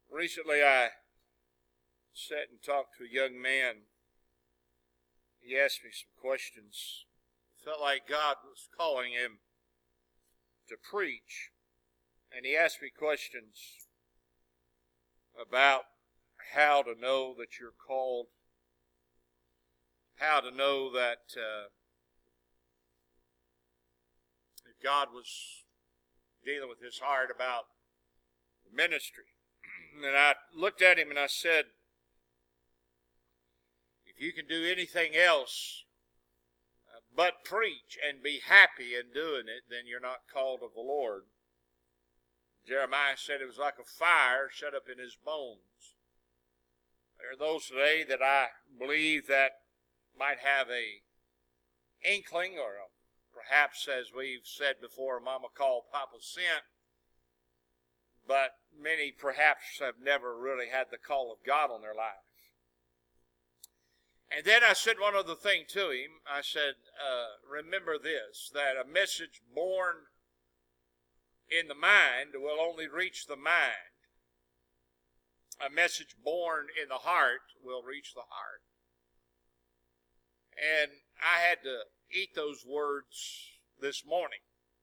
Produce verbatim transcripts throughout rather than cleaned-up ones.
Recently I sat and talked to a young man. He asked me some questions. It felt like God was calling him to preach. And he asked me questions about how to know that you're called, how to know that uh, if God was dealing with his heart about the ministry. And I looked at him and I said, if you can do anything else but preach and be happy in doing it, then you're not called of the Lord. Jeremiah said it was like a fire shut up in his bones. There are those today that I believe that might have a inkling, or a, perhaps, as we've said before, Mama called, Papa sent. But many perhaps have never really had the call of God on their life. And then I said one other thing to him. I said, uh, remember this, that a message born in the mind will only reach the mind. A message born in the heart will reach the heart. And I had to eat those words this morning.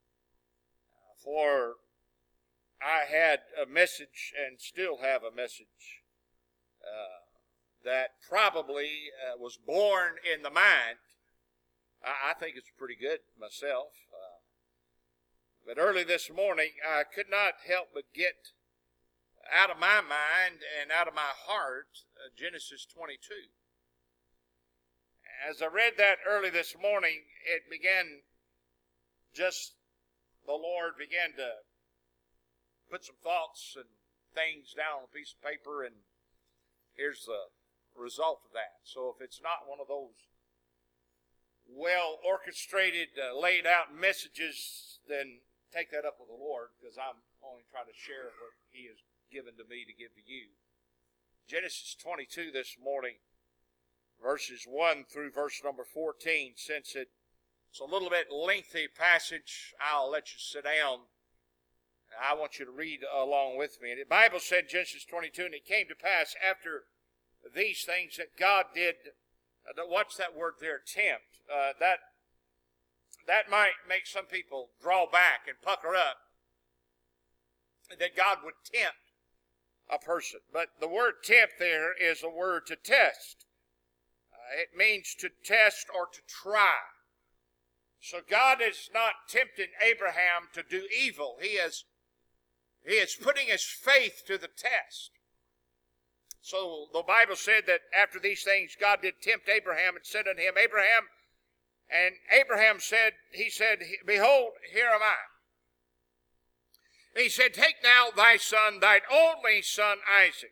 For I had a message and still have a message uh, that probably uh, was born in the mind. I, I think it's pretty good myself. Uh, but early this morning, I could not help but get out of my mind and out of my heart uh, Genesis twenty-two. As I read that early this morning, it began just, the Lord began to put some thoughts and things down on a piece of paper, and here's the result of that. So if it's not one of those well-orchestrated, uh, laid-out messages, then take that up with the Lord, because I'm only trying to share what He has given to me to give to you. Genesis twenty-two this morning, verses one through verse number fourteen. Since it's a little bit lengthy passage, I'll let you sit down. I want you to read along with me. And the Bible said, Genesis twenty-two, and it came to pass after these things that God did, uh, watch that word there, tempt. Uh, that, that might make some people draw back and pucker up, that God would tempt a person. But the word tempt there is a word to test. Uh, it means to test or to try. So God is not tempting Abraham to do evil. He is He is putting his faith to the test. So the Bible said that after these things God did tempt Abraham and said unto him, Abraham, and Abraham said, he said, behold, here am I. And he said, take now thy son, thine only son Isaac.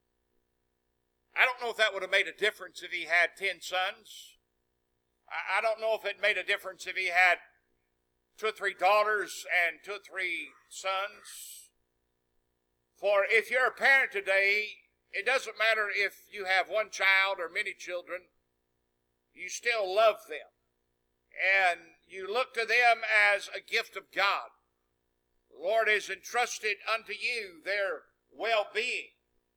I don't know if that would have made a difference if he had ten sons. I don't know if it made a difference if he had two or three daughters and two or three sons. For if you're a parent today, it doesn't matter if you have one child or many children, you still love them. And you look to them as a gift of God. The Lord has entrusted unto you their well-being.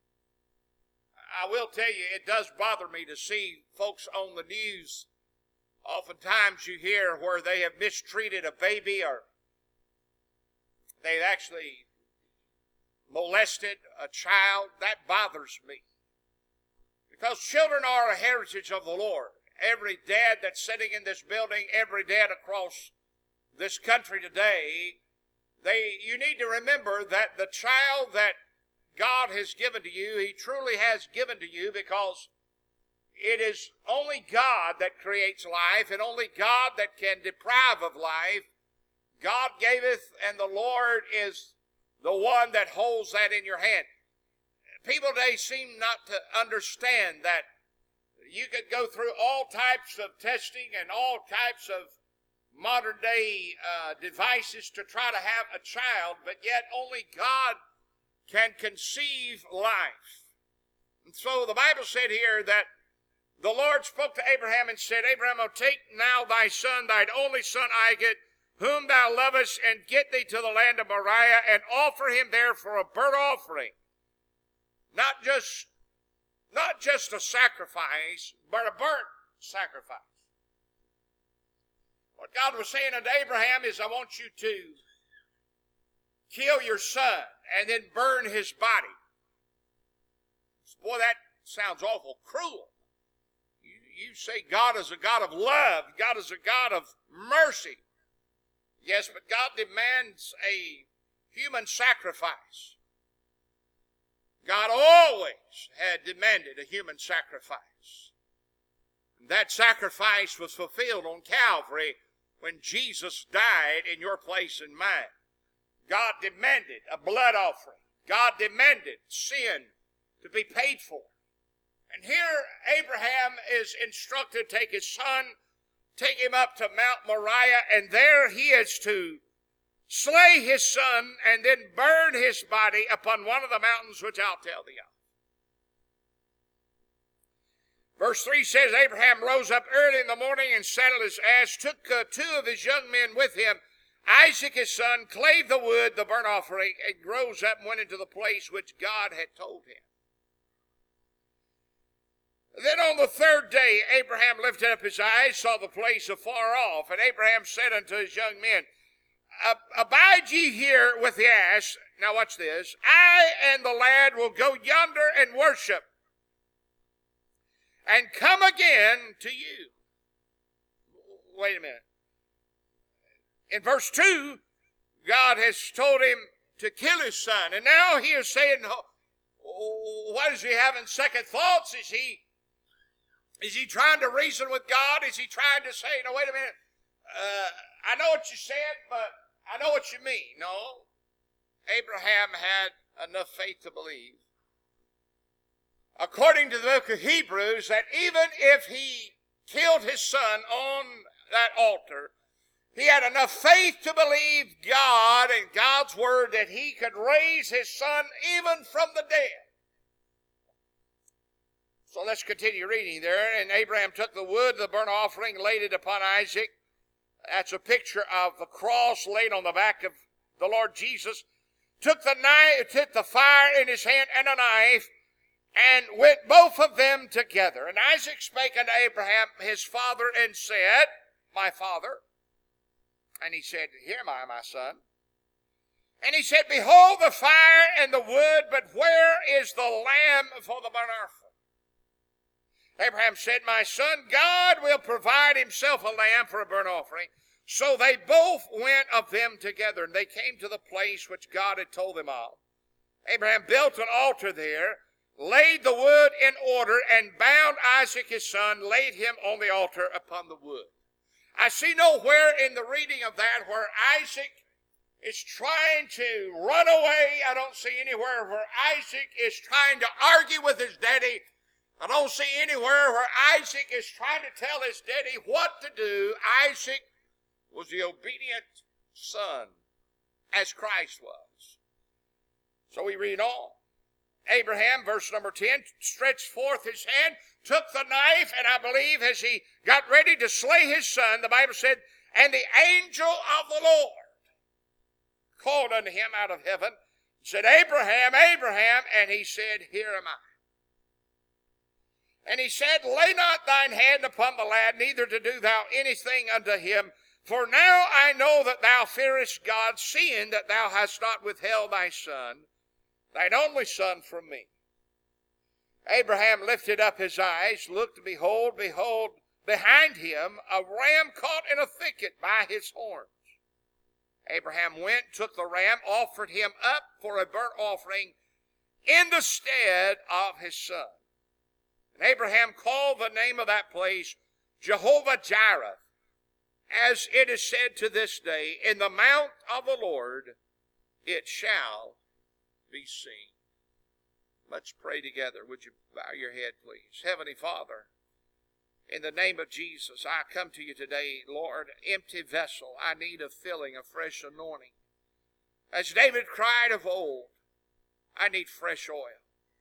I will tell you, it does bother me to see folks on the news. Oftentimes you hear where they have mistreated a baby, or they've actually molested a child. That bothers me. Because children are a heritage of the Lord. Every dad that's sitting in this building, every dad across this country today, they you need to remember that the child that God has given to you, He truly has given to you, because it is only God that creates life, and only God that can deprive of life. God gaveth, and the Lord is the one that holds that in your hand. People today seem not to understand that you could go through all types of testing and all types of modern day uh, devices to try to have a child, but yet only God can conceive life. And so the Bible said here that the Lord spoke to Abraham and said, Abraham, oh, take now thy son, thine only son Isaac, whom thou lovest, and get thee to the land of Moriah, and offer him there for a burnt offering Not just, not just a sacrifice, but a burnt sacrifice. What God was saying unto Abraham is, I want you to kill your son and then burn his body. Boy, that sounds awful cruel. You, you say God is a God of love. God is a God of mercy. Yes, but God demands a human sacrifice. God always had demanded a human sacrifice. And that sacrifice was fulfilled on Calvary when Jesus died in your place and mine. God demanded a blood offering. God demanded sin to be paid for. And here Abraham is instructed to take his son, take him up to Mount Moriah, and there he is to slay his son and then burn his body upon one of the mountains which I'll tell thee of. Verse three says, Abraham rose up early in the morning and saddled his ass, took uh, two of his young men with him, Isaac his son, clave the wood, the burnt offering, and rose up and went into the place which God had told him. Then on the third day Abraham lifted up his eyes, saw the place afar off, and Abraham said unto his young men, Abide ye here with the ass. Now watch this. I and the lad will go yonder and worship, and come again to you. Wait a minute. In verse two, God has told him to kill his son. And now he is saying, oh, what is he having second thoughts? Is he, is he trying to reason with God? Is he trying to say, no, wait a minute. Uh, I know what you said, but I know what you mean. No. Abraham had enough faith to believe, according to the book of Hebrews, that even if he killed his son on that altar, he had enough faith to believe God and God's word that he could raise his son even from the dead. So let's continue reading there. And Abraham took the wood, the burnt offering, laid it upon Isaac. That's a picture of the cross laid on the back of the Lord Jesus. Took the knife, took the fire in his hand and a knife, and went both of them together. And Isaac spake unto Abraham his father and said, My father. And he said, Here am I, my son. And he said, Behold the fire and the wood, but where is the lamb for the burnt offering? Abraham said, My son, God will provide himself a lamb for a burnt offering. So they both went of them together, and they came to the place which God had told them of. Abraham built an altar there, laid the wood in order, and bound Isaac his son, laid him on the altar upon the wood. I see nowhere in the reading of that where Isaac is trying to run away. I don't see anywhere where Isaac is trying to argue with his daddy. I don't see anywhere where Isaac is trying to tell his daddy what to do. Isaac was the obedient son, as Christ was. So we read on. Abraham, verse number ten, stretched forth his hand, took the knife, and I believe as he got ready to slay his son, the Bible said, and the angel of the Lord called unto him out of heaven, said, Abraham, Abraham, and he said, Here am I. And he said, Lay not thine hand upon the lad, neither to do thou anything unto him, for now I know that thou fearest God, seeing that thou hast not withheld thy son, thine only son, from me. Abraham lifted up his eyes, looked, behold, behold, behind him a ram caught in a thicket by his horns. Abraham went, took the ram, offered him up for a burnt offering in the stead of his son. And Abraham called the name of that place Jehovah-Jireh, as it is said to this day, In the mount of the Lord it shall be seen. Let's pray together. Would you bow your head, please? Heavenly Father, in the name of Jesus, I come to you today, Lord, empty vessel. I need a filling, a fresh anointing. As David cried of old, I need fresh oil.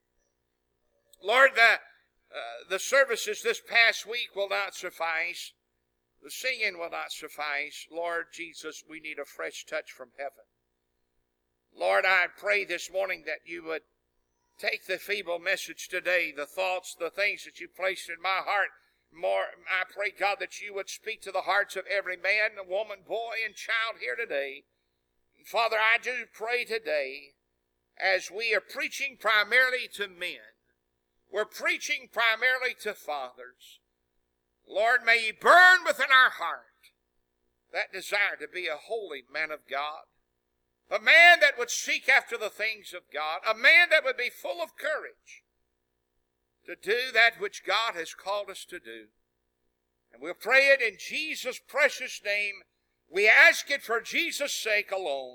Lord, the, uh, the services this past week will not suffice. The singing will not suffice. Lord Jesus, we need a fresh touch from heaven. Lord, I pray this morning that you would take the feeble message today, the thoughts, the things that you placed in my heart. More, I pray, God, that you would speak to the hearts of every man, woman, boy, and child here today. Father, I do pray today, as we are preaching primarily to men, we're preaching primarily to fathers. Lord, may you burn within our heart that desire to be a holy man of God, a man that would seek after the things of God, a man that would be full of courage to do that which God has called us to do. And we'll pray it in Jesus' precious name. We ask it for Jesus' sake alone.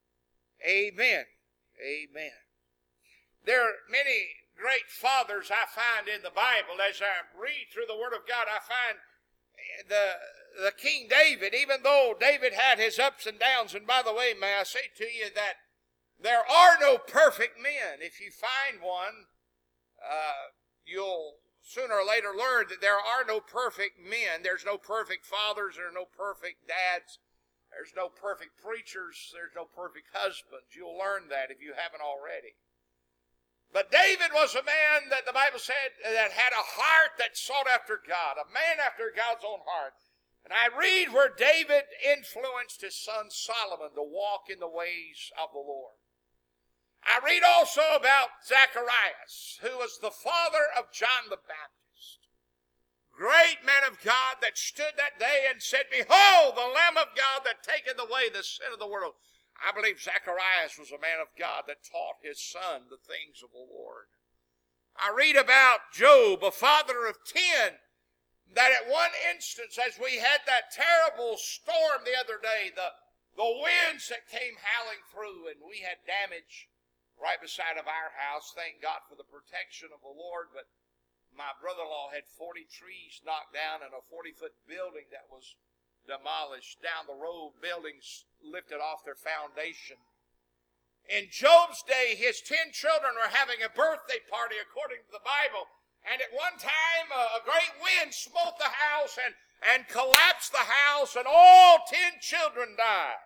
Amen. Amen. There are many great fathers I find in the Bible. As I read through the Word of God, I find the, the King David, even though David had his ups and downs, and by the way, may I say to you that there are no perfect men. If you find one, uh, you'll sooner or later learn that there are no perfect men. There's no perfect fathers. There are no perfect dads. There's no perfect preachers. There's no perfect husbands. You'll learn that if you haven't already. But David was a man that the Bible said that had a heart that sought after God, a man after God's own heart. And I read where David influenced his son Solomon to walk in the ways of the Lord. I read also about Zacharias, who was the father of John the Baptist. Great man of God that stood that day and said, "Behold, the Lamb of God that taketh away the sin of the world." I believe Zacharias was a man of God that taught his son the things of the Lord. I read about Job, a father of ten, that at one instance, as we had that terrible storm the other day, the, the winds that came howling through, and we had damage right beside of our house. Thank God for the protection of the Lord. But my brother-in-law had forty trees knocked down and a forty-foot building that was demolished. Down the road, buildings lifted off their foundation. In Job's day, his ten children were having a birthday party according to the Bible. And at one time, a, a great wind smote the house and, and collapsed the house, and all ten children died.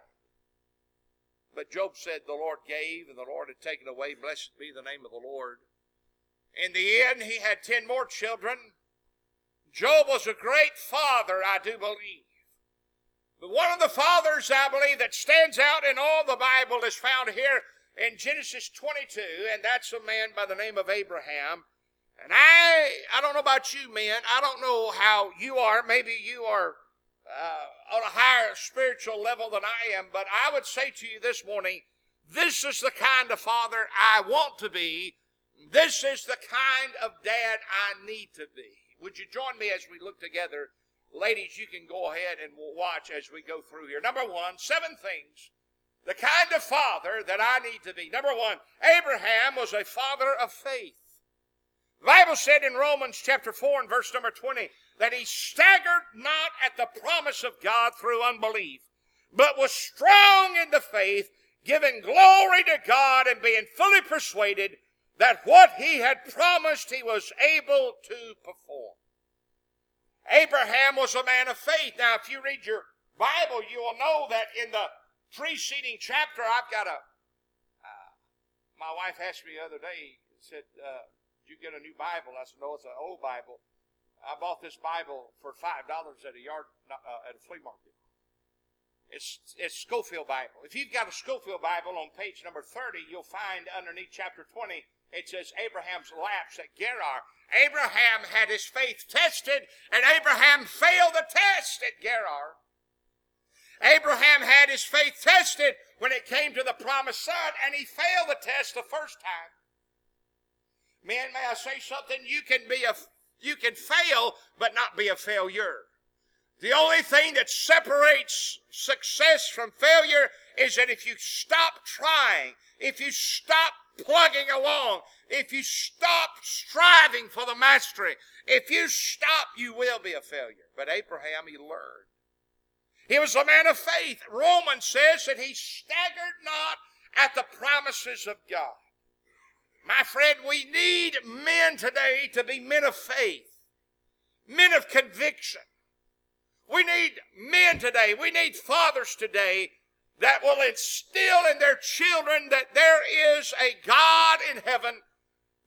But Job said, "The Lord gave, and the Lord had taken away. Blessed be the name of the Lord." In the end, he had ten more children. Job was a great father, I do believe. But one of the fathers, I believe, that stands out in all the Bible is found here in Genesis twenty-two, and that's a man by the name of Abraham. And I, I don't know about you men, I don't know how you are. Maybe you are uh, on a higher spiritual level than I am, but I would say to you this morning, this is the kind of father I want to be. This is the kind of dad I need to be. Would you join me as we look together? Ladies, you can go ahead and we'll watch as we go through here. Number one, seven things. The kind of father that I need to be. Number one, Abraham was a father of faith. The Bible said in Romans chapter four and verse number twenty that he staggered not at the promise of God through unbelief, but was strong in the faith, giving glory to God and being fully persuaded that what he had promised he was able to perform. Abraham was a man of faith. Now, if you read your Bible, you will know that in the preceding chapter, I've got a, uh, my wife asked me the other day, said, uh, did you get a new Bible? I said, no, it's an old Bible. I bought this Bible for five dollars at a yard, uh, at a flea market. It's, it's Scofield Bible. If you've got a Scofield Bible on page number thirty, you'll find underneath chapter twenty, it says Abraham's lapse at Gerar. Abraham had his faith tested, and Abraham failed the test at Gerar. Abraham had his faith tested when it came to the promised son, and he failed the test the first time. Men, may I say something? You can be a, you can fail, but not be a failure. The only thing that separates success from failure is that if you stop trying, if you stop plugging along, if you stop striving for the mastery, if you stop, you will be a failure. But Abraham, he learned. He was a man of faith. Romans says that he staggered not at the promises of God. My friend, we need men today to be men of faith, men of conviction. We need men today, we need fathers today that will instill in their children that there is a God in heaven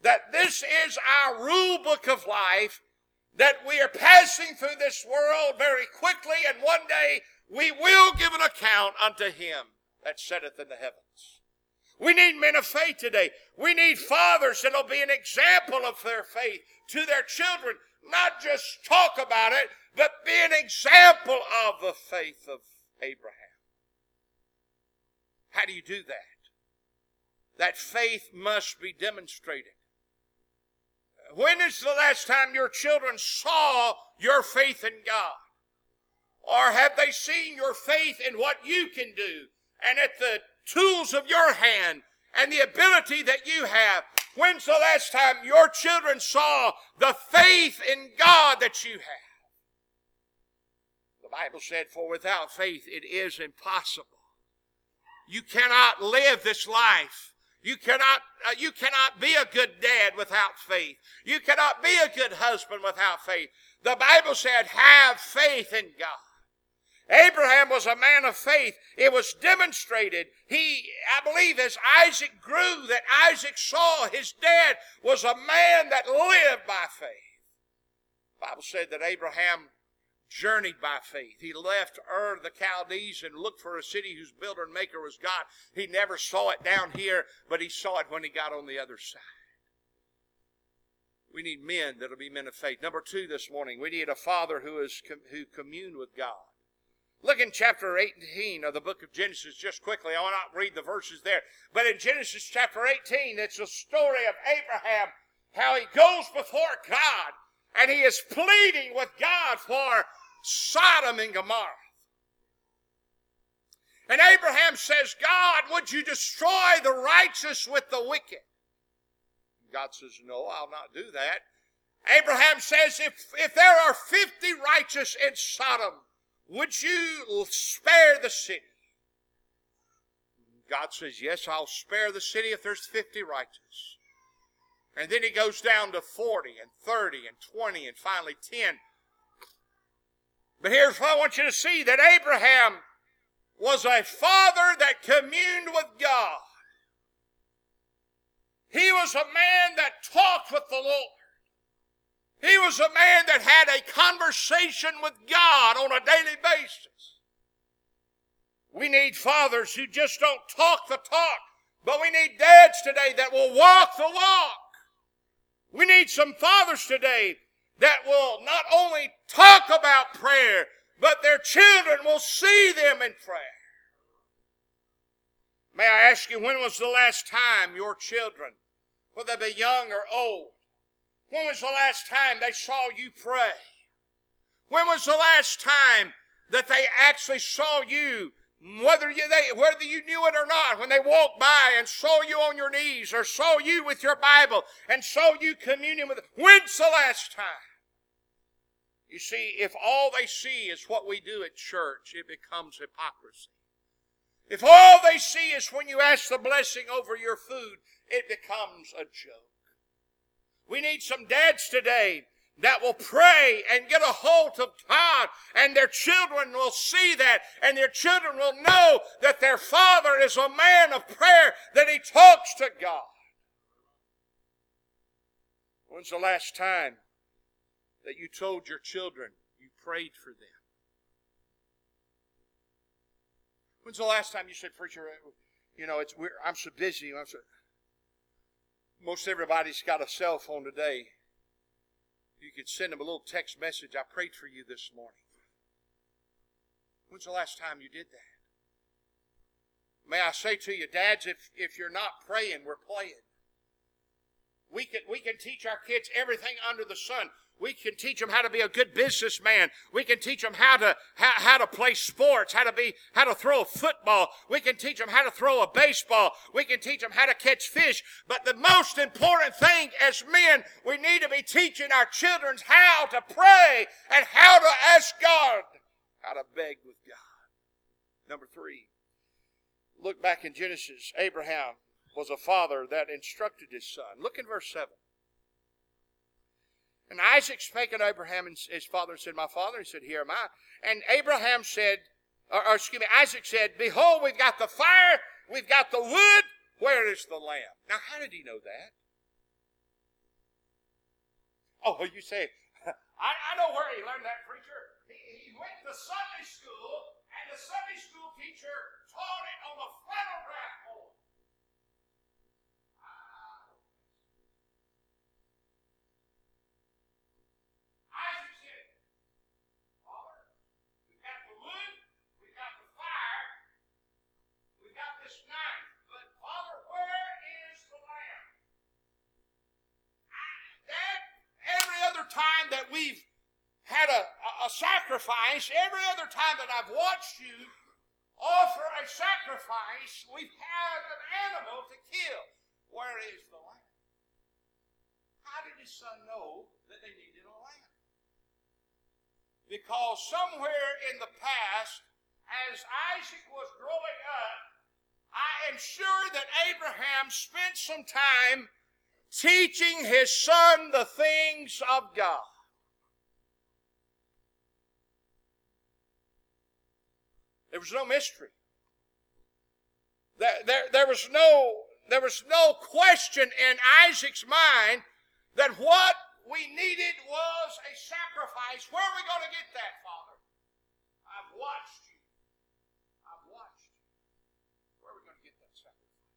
that this is our rule book of life, that we are passing through this world very quickly, and one day we will give an account unto Him that sitteth in the heavens. We need men of faith today. We need fathers that will be an example of their faith to their children. Not just talk about it, but be an example of the faith of Abraham. How do you do that? That faith must be demonstrated. When is the last time your children saw your faith in God? Or have they seen your faith in what you can do and at the tools of your hand and the ability that you have? When's the last time your children saw the faith in God that you have? The Bible said, for without faith it is impossible. You cannot live this life. You cannot, uh, you cannot be a good dad without faith. You cannot be a good husband without faith. The Bible said, have faith in God. Abraham was a man of faith. It was demonstrated. He, I believe, as Isaac grew, that Isaac saw his dad was a man that lived by faith. The Bible said that Abraham journeyed by faith. He left Ur of the Chaldees and looked for a city whose builder and maker was God. He never saw it down here, but he saw it when he got on the other side. We need men that will be men of faith. Number two this morning, we need a father who is who communed with God. Look in chapter eighteen of the book of Genesis just quickly. I will not read the verses there. But in Genesis chapter eighteen, it's a story of Abraham, how he goes before God and he is pleading with God for Sodom and Gomorrah. And Abraham says, God, would you destroy the righteous with the wicked? God says, no, I'll not do that. Abraham says, if, if there are fifty righteous in Sodom, would you spare the city? God says, yes, I'll spare the city if there's fifty righteous. And then he goes down to forty and thirty and twenty and finally ten. But here's what I want you to see, that Abraham was a father that communed with God. He was a man that talked with the Lord. He was a man that had a conversation with God on a daily basis. We need fathers who just don't talk the talk, but we need dads today that will walk the walk. We need some fathers today that will not only talk about prayer, but their children will see them in prayer. May I ask you, when was the last time your children, whether they be young or old, when was the last time they saw you pray? When was the last time that they actually saw you, whether you, they, whether you knew it or not, when they walked by and saw you on your knees or saw you with your Bible and saw you communion with them? When's the last time? You see, if all they see is what we do at church, it becomes hypocrisy. If all they see is when you ask the blessing over your food, it becomes a joke. We need some dads today that will pray and get a hold of God, and their children will see that, and their children will know that their father is a man of prayer, that he talks to God. When's the last time that you told your children you prayed for them? When's the last time you said, preacher, you know, it's we're, I'm so busy. I'm so... Most everybody's got a cell phone today. You could send them a little text message, I prayed for you this morning. When's the last time you did that? May I say to you, dads, if, if you're not praying, we're playing. We can, we can teach our kids everything under the sun. We can teach them how to be a good businessman. We can teach them how to how, how to play sports, how to be how to throw a football. We can teach them how to throw a baseball. We can teach them how to catch fish. But the most important thing as men, we need to be teaching our children how to pray and how to ask God, how to beg with God. Number three, look back in Genesis. Abraham was a father that instructed his son. Look in verse seven. And Isaac spake unto Abraham and his father and said, my father. He said, here am I. And Abraham said, or, or excuse me, Isaac said, behold, we've got the fire, we've got the wood, where is the lamb? Now, how did he know that? Oh, you say, I, I know where he learned that, preacher. He, he went to Sunday school, and the Sunday school teacher taught it on the flannel graph board. Isaac said, Father, we've got the wood, we've got the fire, we've got this knife, but Father, where is the lamb? Dad, every other time that we've had a, a, a sacrifice, every other time that I've watched you offer a sacrifice, we've had an animal to kill. Where is the lamb? How did his son know that they needed a lamb? Because somewhere in the past, as Isaac was growing up, I am sure that Abraham spent some time teaching his son the things of God. There was no mystery. There, there, there, was no, there was no question in Isaac's mind that what we needed was a sacrifice. Where are we going to get that, Father? I've watched you. I've watched you. Where are we going to get that sacrifice?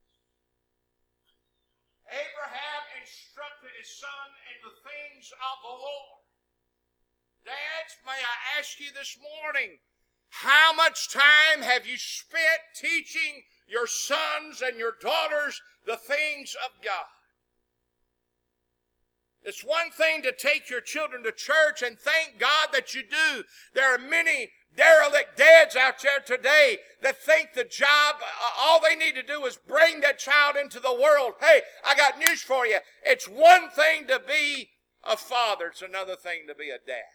Abraham instructed his son in the things of the Lord. Dads, may I ask you this morning, how much time have you spent teaching your sons and your daughters the things of God? It's one thing to take your children to church, and thank God that you do. There are many derelict dads out there today that think the job, all they need to do is bring that child into the world. Hey, I got news for you. It's one thing to be a father. It's another thing to be a dad.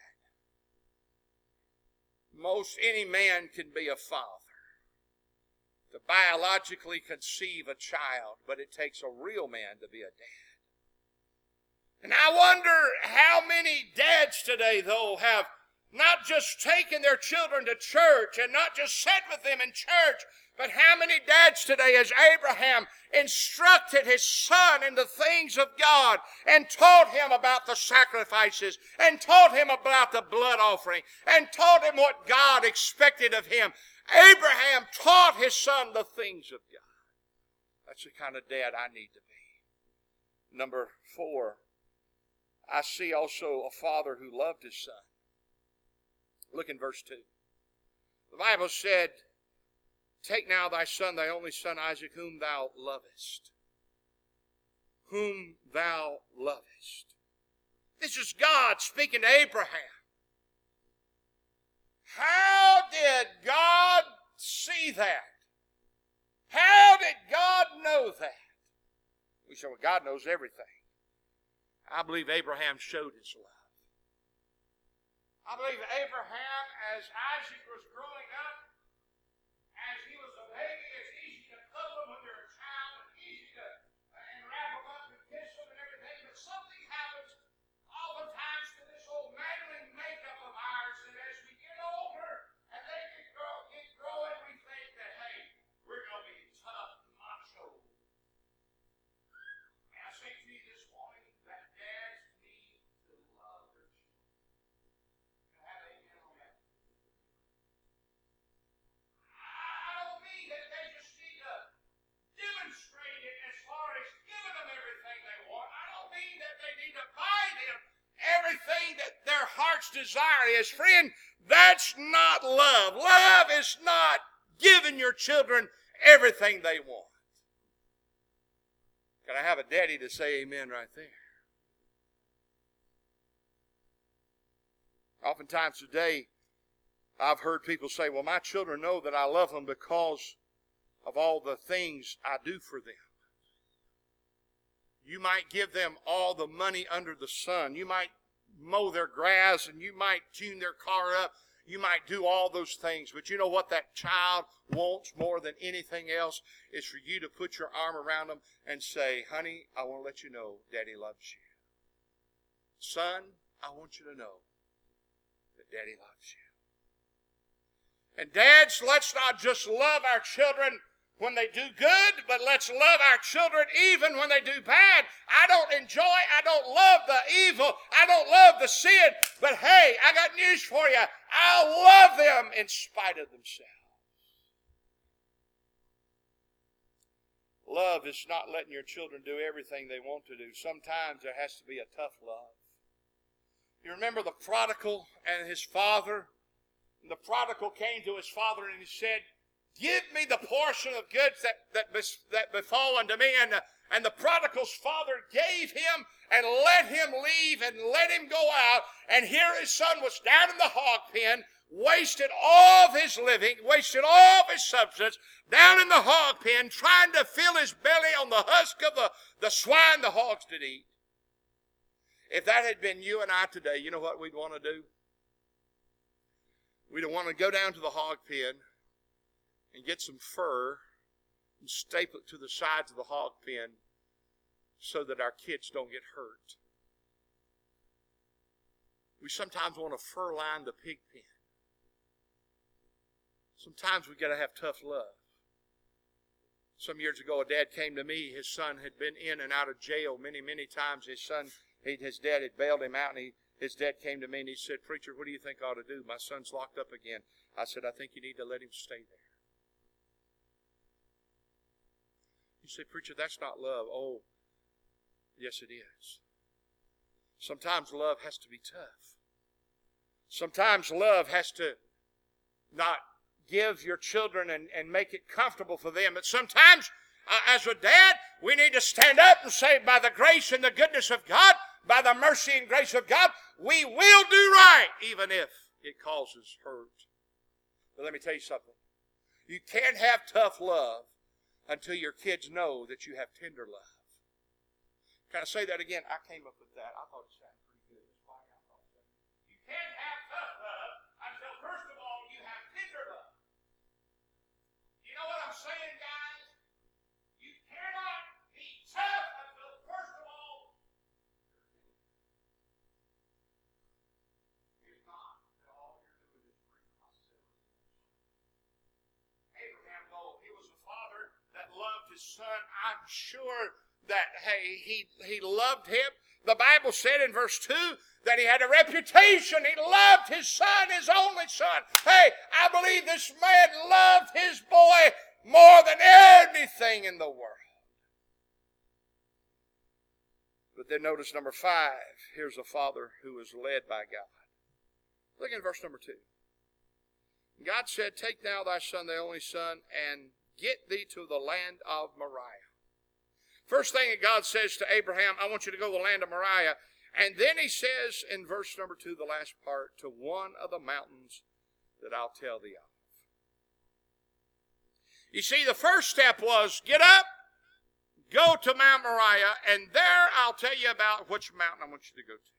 Most any man can be a father, to biologically conceive a child, but it takes a real man to be a dad. And I wonder how many dads today, though, have not just taken their children to church and not just sat with them in church, but how many dads today, as Abraham instructed his son in the things of God and taught him about the sacrifices and taught him about the blood offering and taught him what God expected of him. Abraham taught his son the things of God. That's the kind of dad I need to be. Number four, I see also a father who loved his son. Look in verse two. The Bible said, take now thy son, thy only son Isaac, whom thou lovest. Whom thou lovest. This is God speaking to Abraham. How did God see that? How did God know that? We say, well, God knows everything. I believe Abraham showed his love. I believe Abraham, as Isaac was growing up, as he was a baby, it's easy to cuddle them when they're a child, and easy to and wrap them up and kiss them and everything, but something happens oftentimes to this old manly makeup of ours that as we get older and they get, grow, get growing, we think that, hey, we're going to be tough, macho. And I say to you this morning that dads need to love their children. Can I have an amen on that? I don't mean that they just need to demonstrate it as far as giving them everything they want. I don't mean that they need to buy them everything that their heart's desire is. Friend, that's not love. Love is not giving your children everything they want. Can I have a daddy to say amen right there? Oftentimes today, I've heard people say, well, my children know that I love them because of all the things I do for them. You might give them all the money under the sun. You might mow their grass and you might tune their car up. You might do all those things. But you know what that child wants more than anything else is for you to put your arm around them and say, honey, I want to let you know Daddy loves you. Son, I want you to know that Daddy loves you. And dads, let's not just love our children when they do good, but let's love our children even when they do bad. I don't enjoy, I don't love the evil, I don't love the sin, but hey, I got news for you. I'll love them in spite of themselves. Love is not letting your children do everything they want to do. Sometimes there has to be a tough love. You remember the prodigal and his father? And the prodigal came to his father and he said, give me the portion of goods that, that, bes, that befall unto me. And the, and the prodigal's father gave him and let him leave and let him go out. And here his son was down in the hog pen, wasted all of his living, wasted all of his substance, down in the hog pen, trying to fill his belly on the husk of the, the swine the hogs did eat. If that had been you and I today, you know what we'd want to do? We'd want to go down to the hog pen and get some fur and staple it to the sides of the hog pen so that our kids don't get hurt. We sometimes want to fur line the pig pen. Sometimes we've got to have tough love. Some years ago, a dad came to me. His son had been in and out of jail many, many times. His son, he, his dad had bailed him out, and he, his dad came to me and he said, preacher, what do you think I ought to do? My son's locked up again. I said, I think you need to let him stay there. You say, preacher, that's not love. Oh, yes it is. Sometimes love has to be tough. Sometimes love has to not give your children and, and make it comfortable for them. But sometimes, uh, as a dad, we need to stand up and say, by the grace and the goodness of God, by the mercy and grace of God, we will do right, even if it causes hurt. But let me tell you something. You can't have tough love until your kids know that you have tender love. Can I say that again? I came up with that. I thought it sounded pretty good. You can't have tough love until, first of all, you have tender love. You know what I'm saying, guys? You cannot be tough until, first of all, if not, then all you're doing is bring hostility. Abraham, though he was a father that loved his son, I'm sure that, hey, he, he loved him. The Bible said in verse two that he had a reputation. He loved his son, his only son. Hey, I believe this man loved his boy more than anything in the world. But then notice number five. Here's a father who was led by God. Look in verse number two. God said, take now thy son, thy only son, and get thee to the land of Moriah. First thing that God says to Abraham, I want you to go to the land of Moriah. And then he says in verse number two, the last part, to one of the mountains that I'll tell thee of. You see, the first step was get up, go to Mount Moriah, and there I'll tell you about which mountain I want you to go to.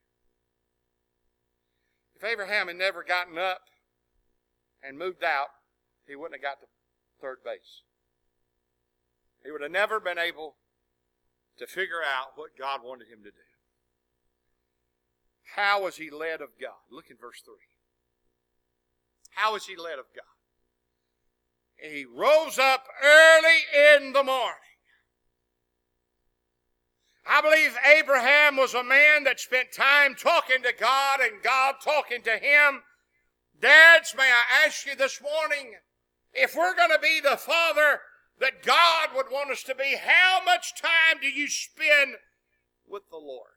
If Abraham had never gotten up and moved out, he wouldn't have got to third base. He would have never been able to figure out what God wanted him to do. How was he led of God? Look in verse three. How was he led of God? He rose up early in the morning. I believe Abraham was a man that spent time talking to God and God talking to him. Dads, may I ask you this morning, if we're going to be the father that God would want us to be, how much time do you spend with the Lord?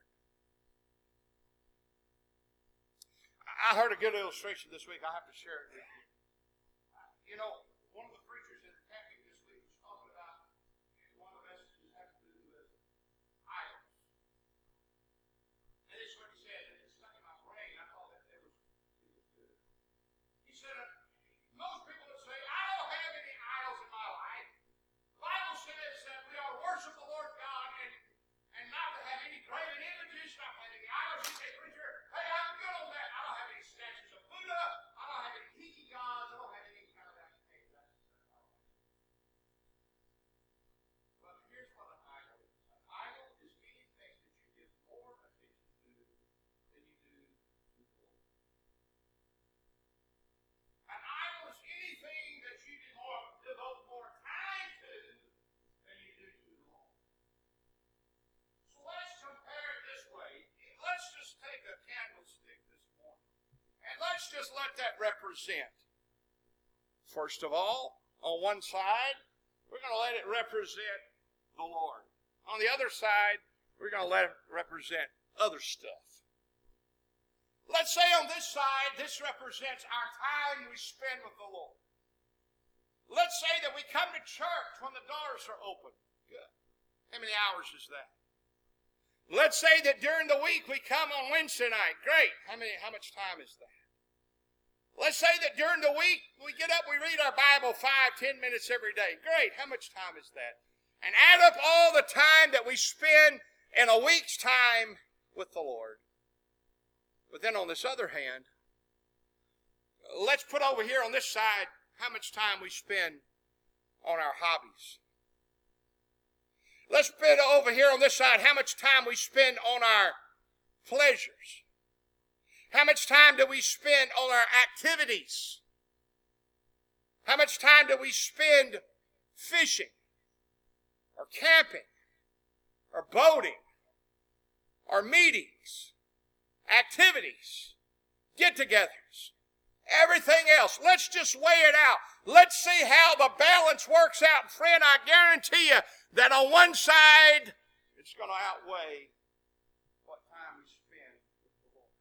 I heard a good illustration this week. I have to share it with you. You know, one of the preachers in the camping this week was talking about, one of the messages has to do with idols. And this is what he said, and it stuck in my brain. I thought that it was, it was good. He said, most people would say, I don't have any idols in my life. The Bible says that we are to worship the Lord God and, and not to have any graven images, not to have any idols. You say, preacher, hey, I'm good on that. I don't have any statues of Buddha. I don't have any tiki gods. I don't have any kind of that. just let that represent. First of all, on one side, we're going to let it represent the Lord. On the other side, we're going to let it represent other stuff. Let's say on this side, this represents our time we spend with the Lord. Let's say that we come to church when the doors are open. Good. How many hours is that? Let's say that during the week we come on Wednesday night. Great. How many? How much time is that? Let's say that during the week we get up, we read our Bible five, ten minutes every day. Great. How much time is that? And add up all the time that we spend in a week's time with the Lord. But then on this other hand, let's put over here on this side how much time we spend on our hobbies. Let's put over here on this side how much time we spend on our pleasures. How much time do we spend on our activities? How much time do we spend fishing or camping or boating or meetings, activities, get-togethers, everything else? Let's just weigh it out. Let's see how the balance works out. And friend, I guarantee you that on one side, it's going to outweigh what time we spend with the Lord.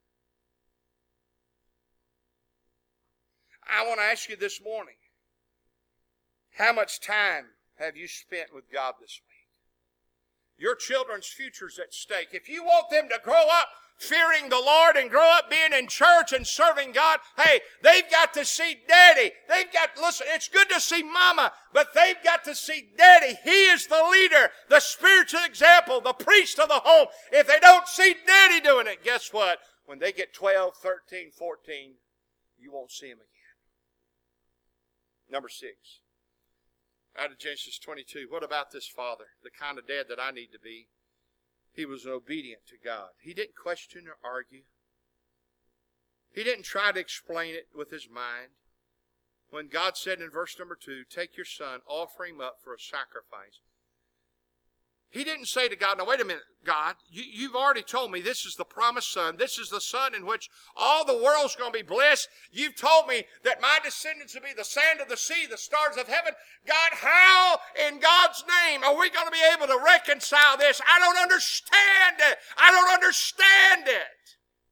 I want to ask you this morning, how much time have you spent with God this week? Your children's future's at stake. If you want them to grow up fearing the Lord and grow up being in church and serving God, hey, they've got to see Daddy. They've got, listen, it's good to see Mama, but they've got to see Daddy. He is the leader, the spiritual example, the priest of the home. If they don't see Daddy doing it, guess what? When they get twelve, thirteen, fourteen, you won't see him again. Number six. Out of Genesis twenty-two, what about this father, the kind of dad that I need to be? He was obedient to God. He didn't question or argue. He didn't try to explain it with his mind. When God said in verse number two, take your son, offer him up for a sacrifice, he didn't say to God, now wait a minute, God, you, you've already told me this is the promised son. This is the son in which all the world's going to be blessed. You've told me that my descendants will be the sand of the sea, the stars of heaven. God, how in God's name are we going to be able to reconcile this? I don't understand it. I don't understand it.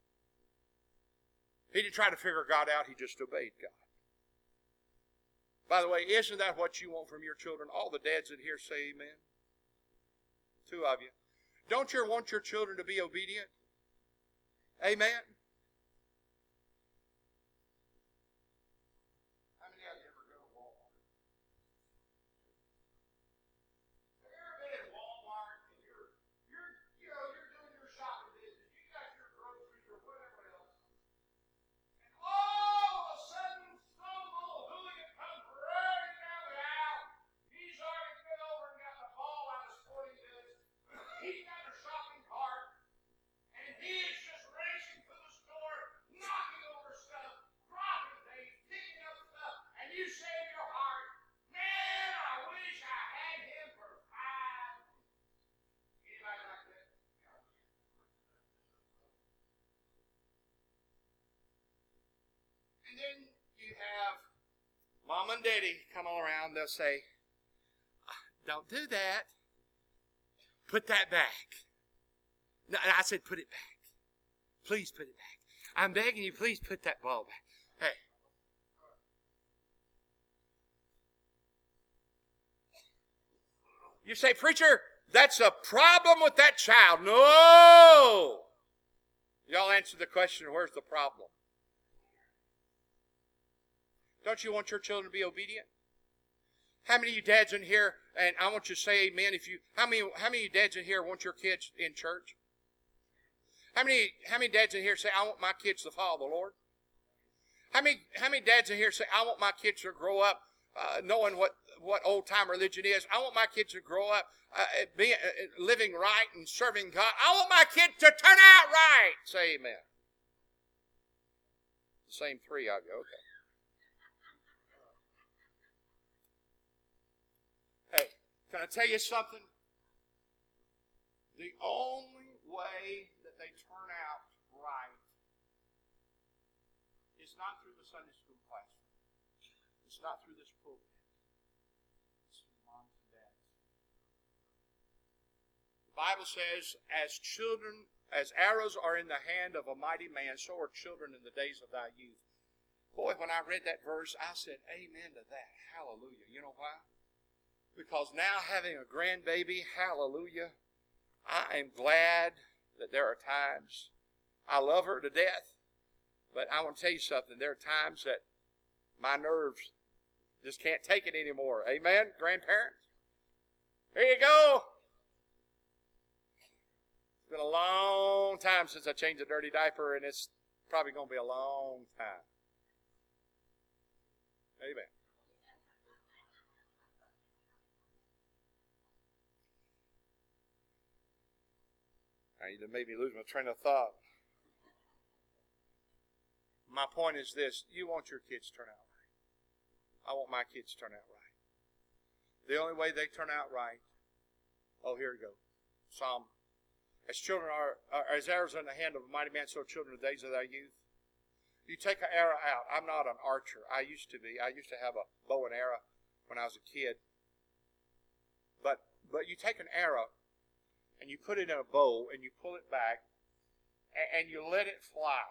He didn't try to figure God out. He just obeyed God. By the way, isn't that what you want from your children? All the dads in here say amen. Two of you. Don't you want your children to be obedient? Amen. How many of you ever go to Walmart? Have you ever been in Walmart and you're, you're, you know, you're doing your shopping business, you got your groceries or whatever else, and all of a sudden, some little hooligan comes running down the aisle. He's already been over and got the ball out of sporting goods. He's got a shopping cart, and he is just racing through the store, knocking over stuff, dropping things, picking up stuff, and you say in your heart, man, I wish I had him for five. Anybody like that? And then you have Mom and Daddy come all around, they'll say, don't do that. Put that back. No, I said put it back. Please put it back. I'm begging you, please put that ball back. Hey. You say, preacher, that's a problem with that child. No. Y'all answer the question, where's the problem? Don't you want your children to be obedient? How many of you dads in here, and I want you to say amen if you, how many, how many of you dads in here want your kids in church? How many, how many dads in here say, I want my kids to follow the Lord? How many, how many dads in here say, I want my kids to grow up uh, knowing what, what old-time religion is? I want my kids to grow up uh, being, uh, living right and serving God. I want my kids to turn out right. Say amen. The same three of you, okay. Hey, can I tell you something? The only way that they turn out right It's not through the Sunday school classroom. It's not through this pulpit. It's through moms and dads. The Bible says, as children, as arrows are in the hand of a mighty man, so are children in the days of thy youth. Boy, when I read that verse, I said, amen to that. Hallelujah. You know why? Because now having a grandbaby, hallelujah, I am glad that there are times, I love her to death, but I want to tell you something. There are times that my nerves just can't take it anymore. Amen, grandparents? Here you go. It's been a long time since I changed a dirty diaper, and it's probably going to be a long time. Amen. Now, you made me lose my train of thought. My point is this. You want your kids to turn out right. I want my kids to turn out right. The only way they turn out right, oh, here we go. Psalm. As children are, are as arrows in the hand of a mighty man, so are children in the days of thy youth. You take an arrow out. I'm not an archer. I used to be. I used to have a bow and arrow when I was a kid. But but you take an arrow and you put it in a bow and you pull it back and, and you let it fly.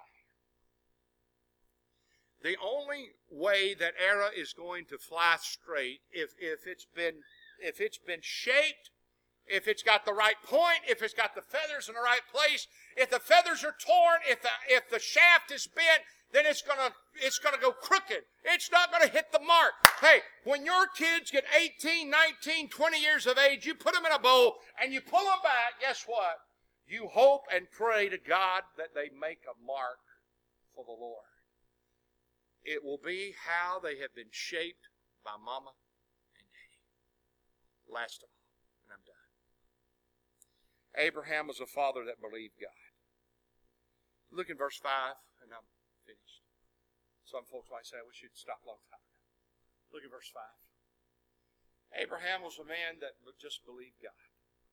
The only way that arrow is going to fly straight, if if it's been if it's been shaped, if it's got the right point, if it's got the feathers in the right place, if the feathers are torn, if the if the shaft is bent, then it's gonna it's gonna go crooked. It's not gonna hit the mark. Hey, when your kids get eighteen, nineteen, twenty years of age, you put them in a bowl and you pull them back. Guess what? You hope and pray to God that they make a mark for the Lord. It will be how they have been shaped by Mama and Daddy. Last of all, and I'm done. Abraham was a father that believed God. Look in verse five, and I'm finished. Some folks might say, we should stop a long time ago. Look at verse five. Abraham was a man that just believed God.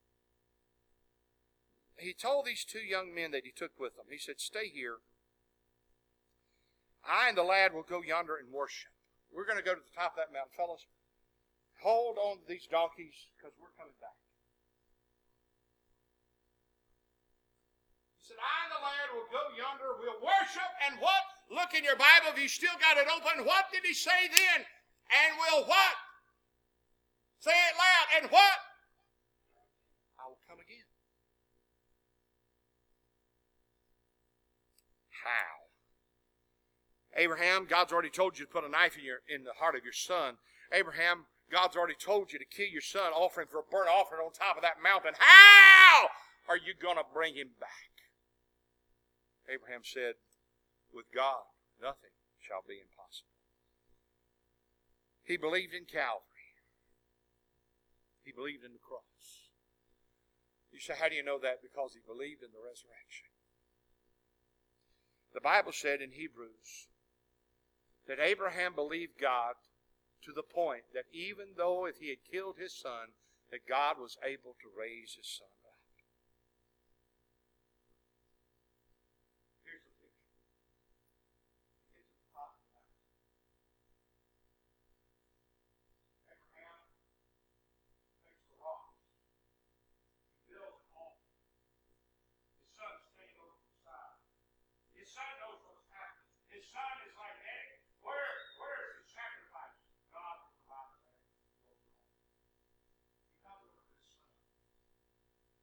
He told these two young men that he took with him, he said, stay here. I and the lad will go yonder and worship. We're going to go to the top of that mountain. Fellas, hold on to these donkeys because we're coming back. He said, I and the lad will go yonder, we'll worship, and what? Look in your Bible if you still got it open. What did he say then? And we'll what? Say it loud. And what? I will come again. How? Abraham, God's already told you to put a knife in your in the heart of your son. Abraham, God's already told you to kill your son, offering for a burnt offering on top of that mountain. How are you going to bring him back? Abraham said, with God, nothing shall be impossible. He believed in Calvary. He believed in the cross. You say, how do you know that? Because he believed in the resurrection. The Bible said in Hebrews that Abraham believed God to the point that even though if he had killed his son, that God was able to raise his son up. Here's the picture. It's a top of that. Abraham takes the rocks. He builds an altar. His son is standing over the side. His son knows what's happening. His son is like, hey, where, where is the sacrifice? God provides that. He comes over to his son.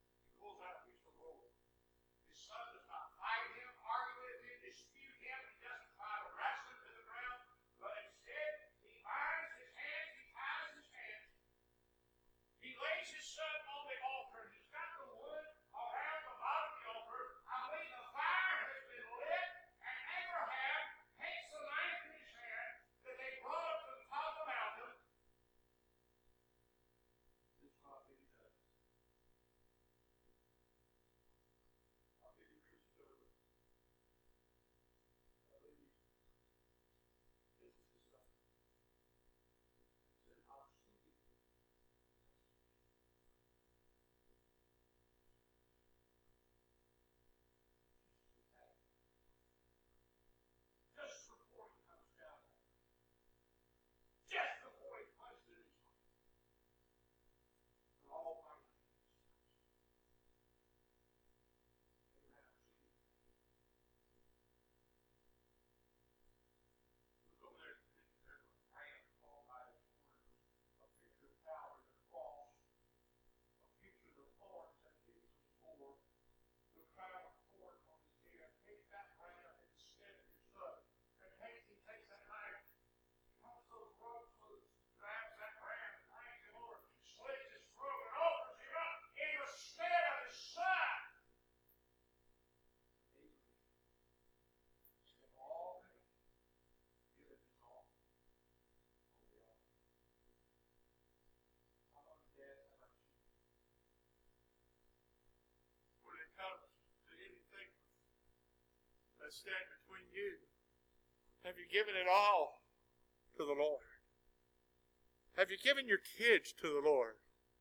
that stand between you? Have you given it all to the Lord? Have you given your kids to the Lord?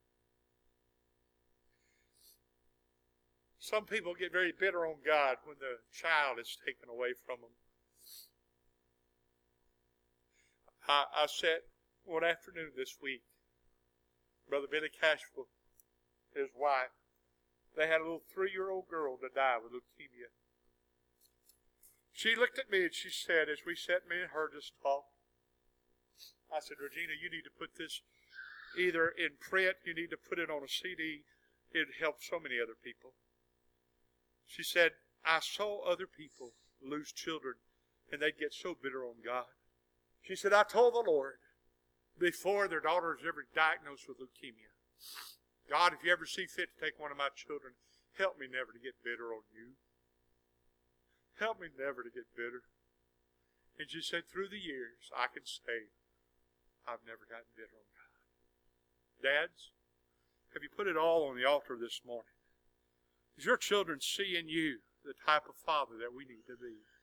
Some people get very bitter on God when the child is taken away from them. I, I sat one afternoon this week. Brother Billy Cashville, his wife, they had a little three-year-old girl that died with leukemia. She looked at me and she said, as we sat, me and her just talked, I said, Regina, you need to put this either in print, you need to put it on a C D. It'd help so many other people. She said, I saw other people lose children and they'd get so bitter on God. She said, I told the Lord before their daughter was ever diagnosed with leukemia, God, if you ever see fit to take one of my children, help me never to get bitter on you. Help me never to get bitter. And she said, through the years, I can say, I've never gotten bitter on God. Dads, have you put it all on the altar this morning? Does your children see in you the type of father that we need to be?